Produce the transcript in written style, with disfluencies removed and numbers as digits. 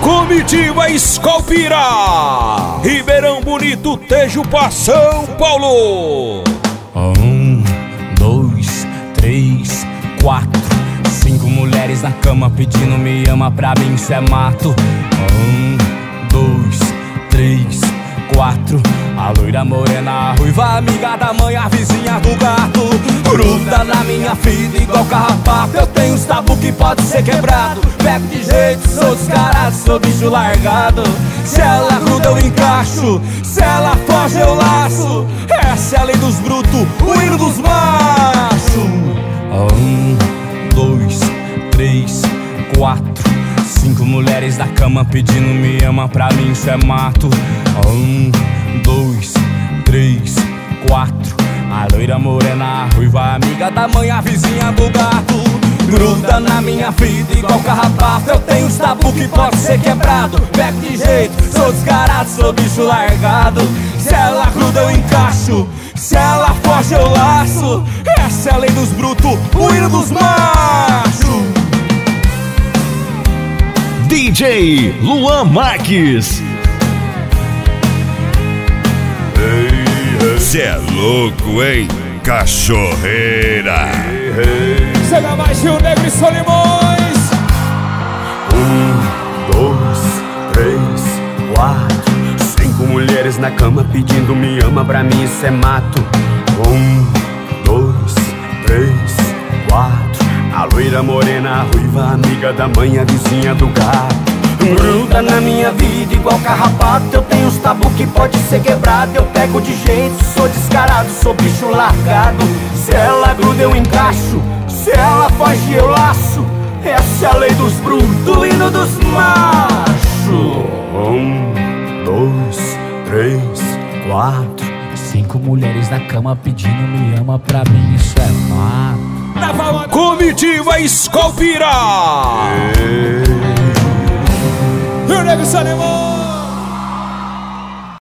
Comitiva Escolpira, Ribeirão Bonito, Tejupá, São Paulo. 1, 2, 3, 4, 5 mulheres na cama pedindo me ama, pra mim isso é mato. 1, 2, 3, 4. A loira morena, a ruiva, amiga da mãe, a vizinha do gato. Gruda na minha vida igual carrapato. Eu tenho uns tabu que pode ser quebrado. Pego de jeito, sou descarado, sou bicho largado. Se ela gruda eu encaixo, se ela foge eu laço. Essa é a lei dos brutos, o hino dos machos. 1, 2, 3, 4, 5 mulheres na cama pedindo me ama, pra mim isso é mato. 1, 2, 3, 4. A loira morena, a ruiva, amiga da mãe, a vizinha do gato. Gruda na minha vida igual carrapato. Eu tenho uns tabu que pode ser quebrado. Pego de jeito, sou descarado, sou bicho largado. Se ela gruda eu encaixo, se ela foge eu laço. Essa é a lei dos brutos, o hino dos machos. DJ Luan Marques. Cê é louco, hein, cachorreira. Chega mais Rio Negro e Solimões. 1, 2, 3, 4, 5 mulheres na cama pedindo me ama, pra mim isso é mato. 1, 2, 3, 4. A loira morena, a ruiva, amiga da mãe, a vizinha do gato. Gruda na minha vida igual carrapato. Eu tenho uns tabu que pode ser quebrado. Eu pego de jeito, sou descarado, sou bicho largado. Se ela gruda eu encaixo, se ela foge eu laço. Essa é a lei dos brutos, o hino dos machos. 1, 2, 3, 4. 5 mulheres na cama pedindo me ama, pra mim isso é mato. Comitiva Escolpira, Rio Negro e Solimões.